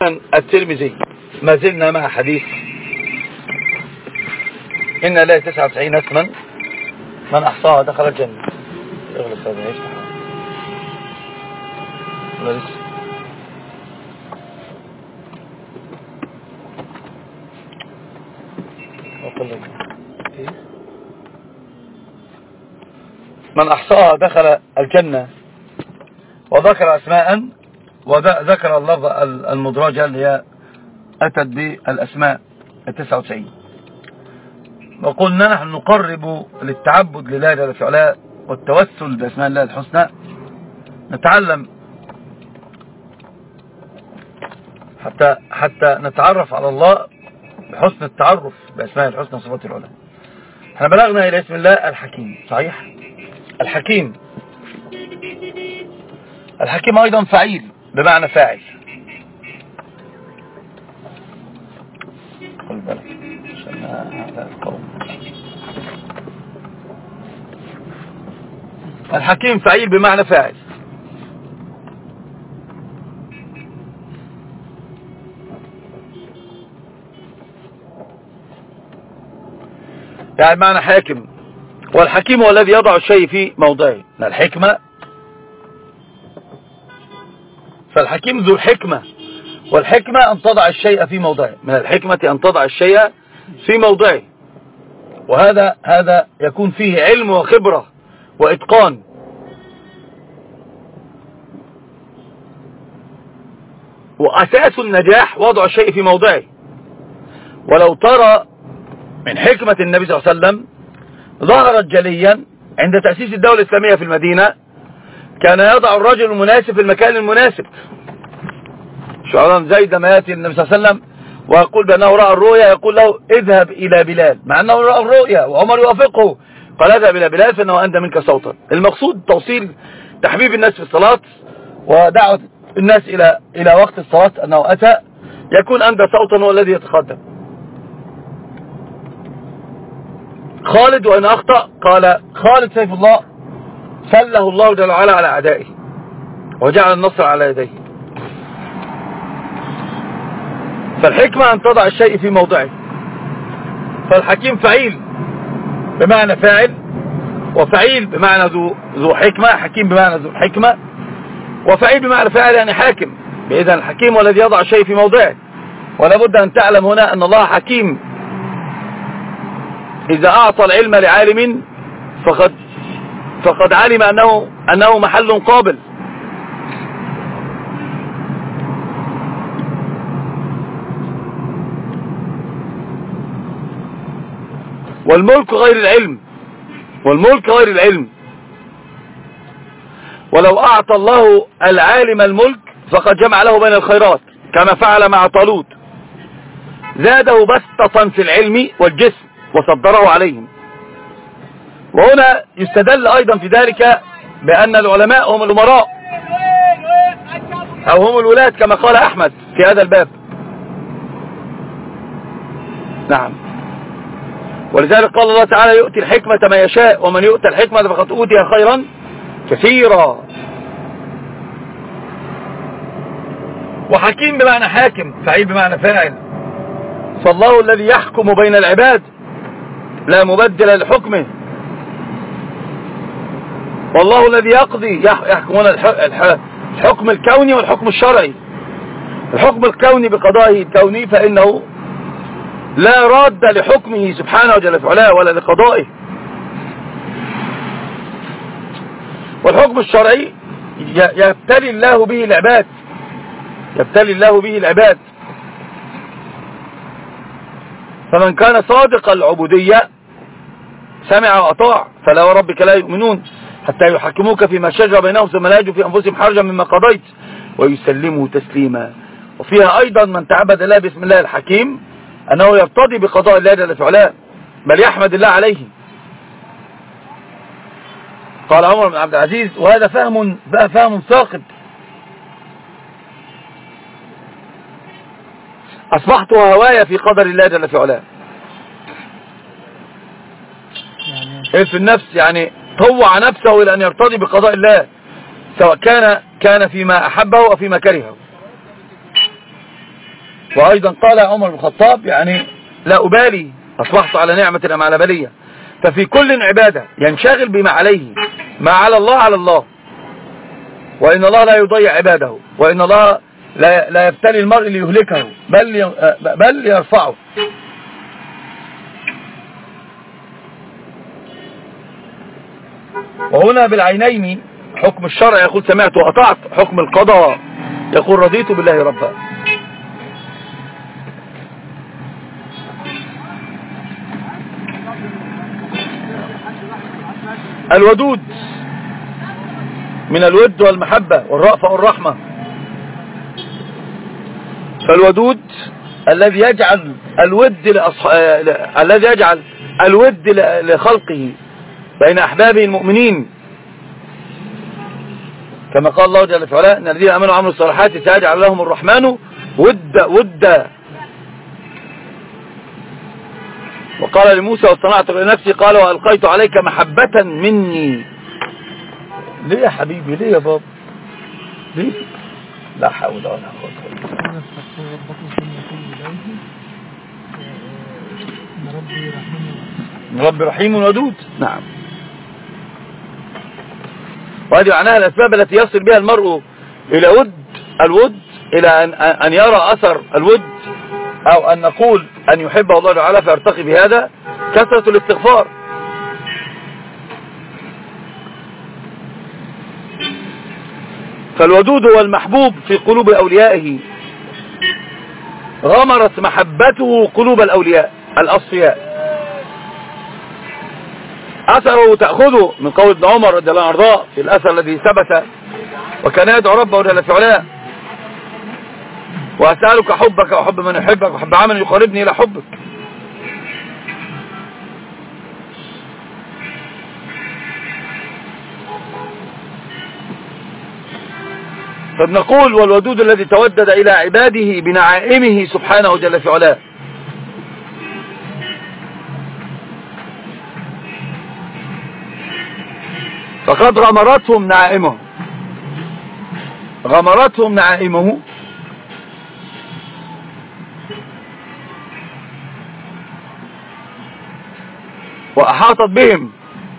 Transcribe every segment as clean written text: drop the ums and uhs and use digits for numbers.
الترمذي. ما زلنا مع حديث إن لا 99 اسما من أحصاها دخل الجنة. اغلق هذا يفتح ولا لسه؟ من أحصاها دخل الجنة، وذكر أسماء وذكر اللفظ المدرجة اللي هي أتت بالأسماء 99. وقلنا نحن نقرب للتعبد لله جل في علاه والتوسل بأسماء الله الحسنى، نتعلم حتى نتعرف على الله بحسن التعرف بأسماء الحسنى وصفاته العلى. احنا بلغنا إلى اسم الله الحكيم، صحيح؟ الحكيم أيضا فعيل بمعنى فاعل. خل بالك عشان هذا القوم. الحكيم فعيل بمعنى فاعل. يعني معنى حاكم، والحكيم هو الذي يضع الشيء في موضعه. الحكمة، فالحكيم ذو الحكمة، والحكمة أن تضع الشيء في موضعه. من الحكمة أن تضع الشيء في موضعه، وهذا يكون فيه علم وخبرة وإتقان. وأساس النجاح وضع الشيء في موضعه. ولو ترى من حكمة النبي صلى الله عليه وسلم ظهرت جليا عند تأسيس الدولة الإسلامية في المدينة، كان يضع الرجل المناسب في المكان المناسب. شعران زيد ما يأتي النبي صلى الله عليه وسلم ويقول بأنه رأى الرؤيا، يقول له اذهب إلى بلال، مع أنه رأى الرؤيا وعمر يوافقه، قال اذهب إلى بلال فإنه أندى منك صوتا. المقصود توصيل تحبيب الناس في الصلاة ودعوة الناس إلى وقت الصلاة، أنه أتى يكون أندى صوتا هو الذي يتقدم. خالد وإن أخطأ قال خالد سيف الله سله الله جل وعلا على أعدائه وجعل النصر على يديه. فالحكمة أن تضع الشيء في موضعه. فالحكيم فعيل بمعنى فاعل، وفعيل بمعنى ذو حكمة. حكيم بمعنى ذو حكمة، وفعيل بمعنى فاعل يعني حاكم. بإذن الحكيم والذي يضع الشيء في موضعه. ولا بد أن تعلم هنا أن الله حكيم. إذا أعطى العلم لعالم فقد علم أنه محل قابل. والملك غير العلم. ولو أعطى الله العالم الملك فقد جمع له بين الخيرات كما فعل مع طالوت، زاده بسطة في العلم والجسم وصدره عليهم. وهنا يستدل أيضا في ذلك بأن العلماء هم الأمراء أو هم الولاة كما قال أحمد في هذا الباب. نعم. ولذلك قال الله تعالى يؤتي الحكمة ما يشاء ومن يؤتى الحكمة فقد أوتي خيرا كثيرا. وحكيم بمعنى حاكم، فعيل بمعنى فاعل. فالله الذي يحكم بين العباد لا مبدل لحكمه، والله الذي يقضي. يحكمون الحكم الكوني والحكم الشرعي. الحكم الكوني بقضائه الكوني فإنه لا راد لحكمه سبحانه وجل في علاه ولا لقضائه. والحكم الشرعي يبتلي الله به العباد. فمن كان صادق العبودية سمع وأطاع. فلا وربك لا يؤمنون حتى يحكموك فيما شجر بينهم ثم لا يجدوا في أنفسهم حرجا مما قضيت ويسلموا تسليما. وفيها أيضا من تعبد الله باسم الله الحكيم أنه يرتضي بقضاء الله جل في علاه بل يحمد الله عليه. قال عمر بن عبد العزيز وهذا فهم ثاقب. أصبحت هواية في قدر الله جل في علاه. في النفس يعني طوع نفسه إلى أن يرتضي بقضاء الله سواء كان فيما أحبه أو فيما كرهه. وأيضا قال عمر بن الخطاب يعني لا أبالي أصبحت على نعمة أم على بلية. ففي كل عبادة ينشغل بما عليه، ما على الله على الله، وإن الله لا يضيع عباده، وإن الله لا يبتلي المرء ليهلكه بل يرفعه. وهنا بالعينين حكم الشرع يقول سمعت وأطعت، حكم القضاء يقول رضيت بالله ربا. الودود من الود والمحبة والرأفة والرحمة. فالودود الذي يجعل الود لخلقه بين أحبابه المؤمنين، كما قال الله جل وعلا إن الذين آمنوا وعملوا الصالحات سيجعل لهم الرحمن ودا. وقال لموسى واصطنعتك لنفسي قال وألقيت عليك محبة مني. ليه يا حبيبي؟ ليه يا بابا؟ ليه؟ لا حول ولا قوة إلا بالله. ربي رحيم ودود. نعم. وهذه معناها الأسباب التي يصل بها المرء إلى الود إلى أن يرى أثر الود، أو أن نقول أن يحب الله تعالى فيرتقي بهذا كثرة الاستغفار. فالودود هو المحبوب في قلوب أوليائه، غمرت محبته قلوب الأولياء الأصفياء. أثره تأخذه من قول ابن عمر رضي الله عنه في الأثر الذي ثبت وكان يدعو ربه جل في علاه وأسألك حبك وحب من يحبك وحب عمل يقربني إلى حبك. فبنقول والودود الذي تودد إلى عباده بنعائمه سبحانه جل في علاه. فقد غمرتهم نعائمه وأحاطت بهم،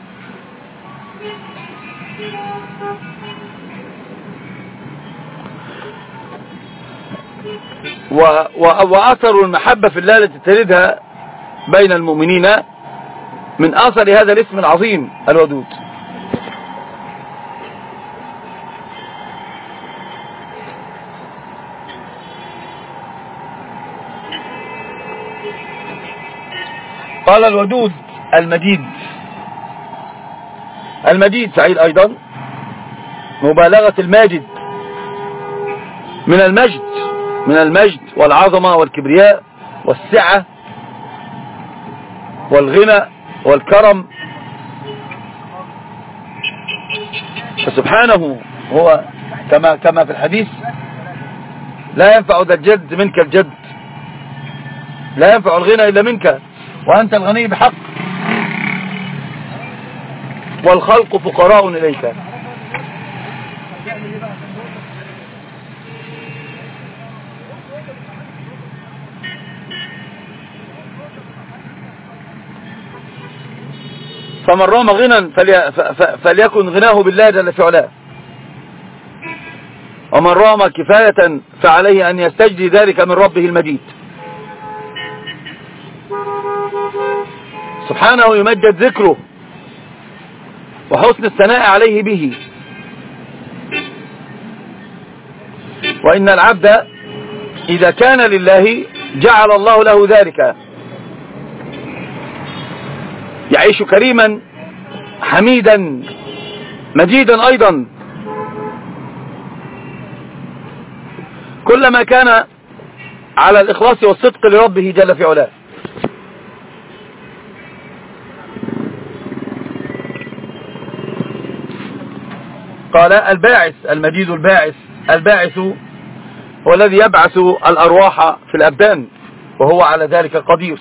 وأثر المحبة في الله التي تلدها بين المؤمنين من أثر هذا الاسم العظيم الودود. قال الودود المجيد سعيد أيضا مبالغة الماجد من المجد والعظمة والكبرياء والسعة والغنى والكرم. فسبحانه هو كما في الحديث لا ينفع ذا الجد منك الجد، لا ينفع الغنى إلا منك وأنت الغني بحق، والخلق فقراء إليك. فمن رام غنى فليكن غناه بالله جل في علاه، ومن رام كفاية فعليه أن يستجدي ذلك من ربه المجيد. سبحانه يمجد ذكره وحسن الثناء عليه به. وإن العبد إذا كان لله جعل الله له ذلك، يعيش كريما حميدا مجيدا أيضا كلما كان على الإخلاص والصدق لربه جل في علاه. قال الباعث المجيد الباعث هو الذي يبعث الأرواح في الأبدان وهو على ذلك قدير.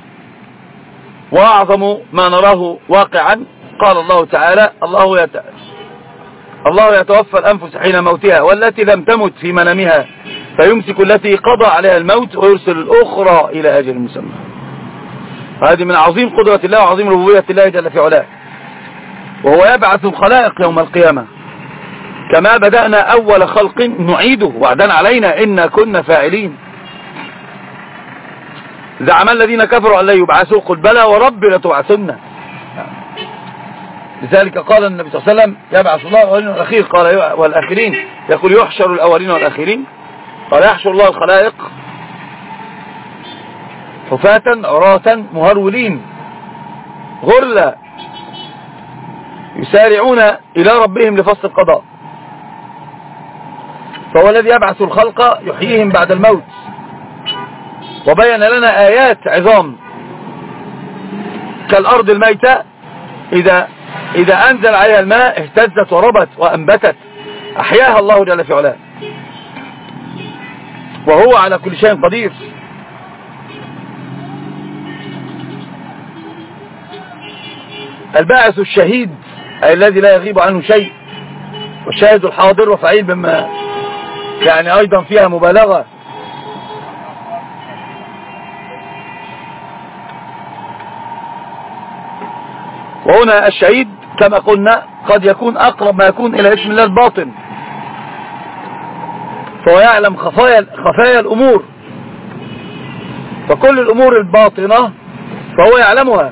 وأعظم ما نراه واقعا قال الله تعالى الله يتوفى الأنفس حين موتها والتي لم تمت في منامها فيمسك التي قضى عليها الموت ويرسل الأخرى إلى أجل مسمى. هذه من عظيم قدرة الله وعظيم ربوبية الله جل في علاه. وهو يبعث الخلائق يوم القيامة كما بدأنا أول خلق نعيده وعدا علينا إنا كنا فاعلين. زعم الذين كفروا أن لا يبعثوا قل بلى ورب لتبعثن. لذلك قال النبي صلى الله عليه وسلم يبعث الله الأولين والأخير قال والآخرين، يقول يحشر الأولين والآخرين، قال يحشر الله الخلائق حفاة عراة مهرولين غرلا يسارعون إلى ربهم لفصل القضاء. فهو الذي يبعث الخلق يحييهم بعد الموت. وبين لنا آيات عظام كالأرض الميتة إذا أنزل عليها الماء اهتزت وربت وأنبتت، أحياها الله جل في علاه وهو على كل شيء قدير. الباعث الشهيد أي الذي لا يغيب عنه شيء، والشاهد الحاضر وفعيل بما يعني أيضا فيها مبالغة. وهنا الشهيد كما قلنا قد يكون أقرب ما يكون إلى اسم الله الباطن، فهو يعلم خفايا الأمور، فكل الأمور الباطنة فهو يعلمها.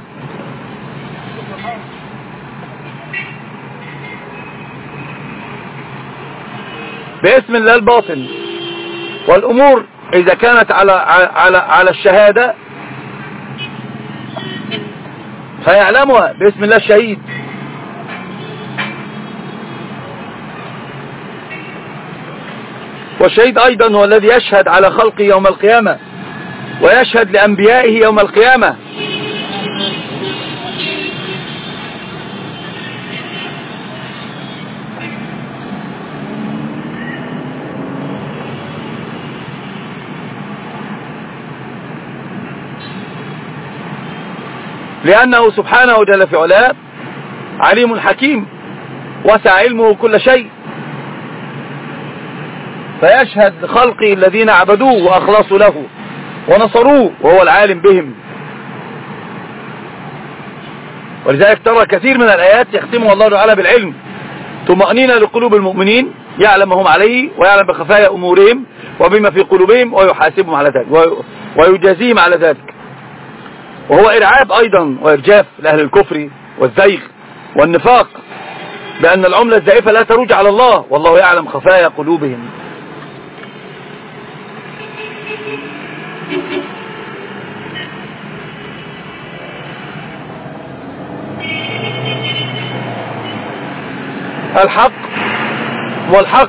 باسم الله الباطن. والأمور إذا كانت على الشهادة فيعلمها باسم الله الشهيد. والشهيد أيضا هو الذي يشهد على خلقه يوم القيامة ويشهد لأنبيائه يوم القيامة. لأنه سبحانه جل في علاه عليم حكيم وسع علمه كل شيء، فيشهد لخلقه الذين عبدوه وأخلصوا له ونصروه وهو العالم بهم. ولذلك ترى كثير من الآيات يختمها الله تعالى بالعلم، طمأنينة لقلوب المؤمنين، يعلم ما هم عليه ويعلم بخفايا أمورهم وبما في قلوبهم ويحاسبهم على ذلك ويجازيهم على ذلك. وهو إرعاب أيضا وإرجاف لأهل الكفر والزيغ والنفاق بأن العملة الزائفة لا تروج على الله والله يعلم خفايا قلوبهم. الحق والحق،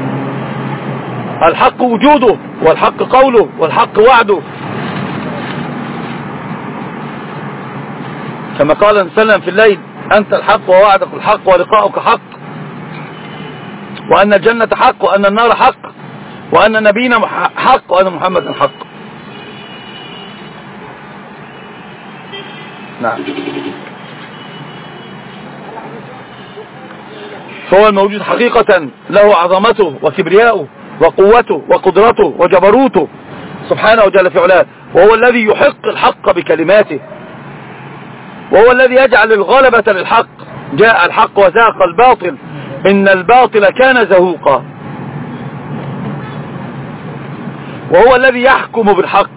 الحق وجوده والحق قوله والحق وعده، كما قال النبي صلى الله عليه وسلم في الليل أنت الحق ووعدك الحق ولقاؤك حق، وأن الجنة حق وأن النار حق وأن نبينا حق وأن محمد حق. نعم. فهو الموجود حقيقة له عظمته وكبرياؤه وقوته وقدرته وجبروته سبحانه وجل في علاه، وهو الذي يحق الحق بكلماته، وهو الذي يجعل الغلبة للحق. جاء الحق وزاق الباطل إن الباطل كان زهوقا، وهو الذي يحكم بالحق.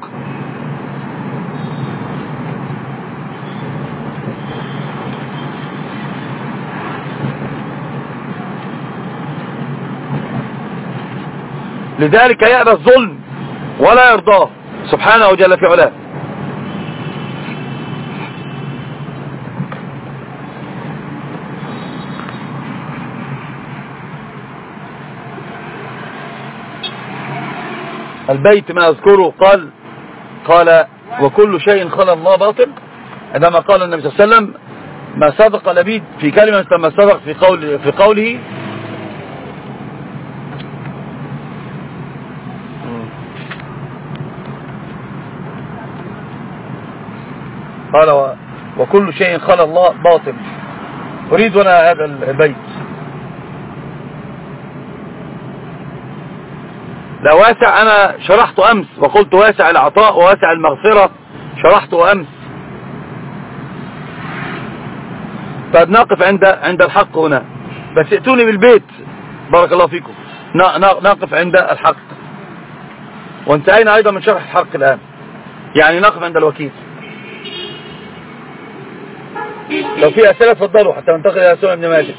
لذلك يأبى الظلم ولا يرضاه سبحانه وجل في علاه. البيت ما أذكره قال وكل شيء خلى الله باطل، عندما قال النبي صلى الله عليه وسلم ما صدق لبيد في كلمة ما صدق في قوله قال وكل شيء خلى الله باطل. أريد أنا هذا البيت لا واسع، أنا شرحت أمس وقلت واسع العطاء وواسع المغفرة، شرحت أمس. طيب نقف عند الحق هنا، بس ائتوني بالبيت بارك الله فيكم. نقف عند الحق، وانتهينا أيضا من شرح الحق الآن، يعني نقف عند الوكيل. لو في أسئلة تفضلوا حتى ننتقل إلى سنن ابن ماجه.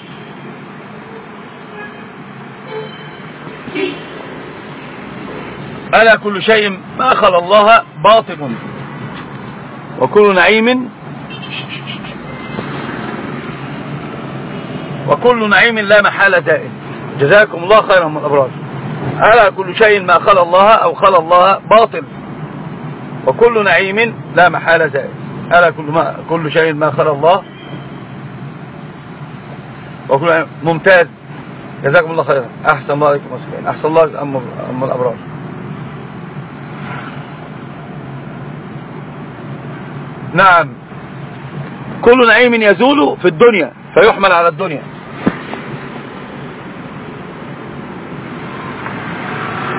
ألا كل شيء ما خلا الله باطل وكل نعيم لا محالة زائل. جزاكم الله خيرا من الأبرار. ألا كل شيء ما خلا الله أو خلا الله باطل وكل نعيم لا محالة زائل. ألا كل شيء ما خلا الله وكل ممتاز. جزاكم الله خيرا. أحسن الله عليكم وسلم. أحسن الله أم الأبرار. نعم، كل نعيم يزول في الدنيا فيحمل على الدنيا.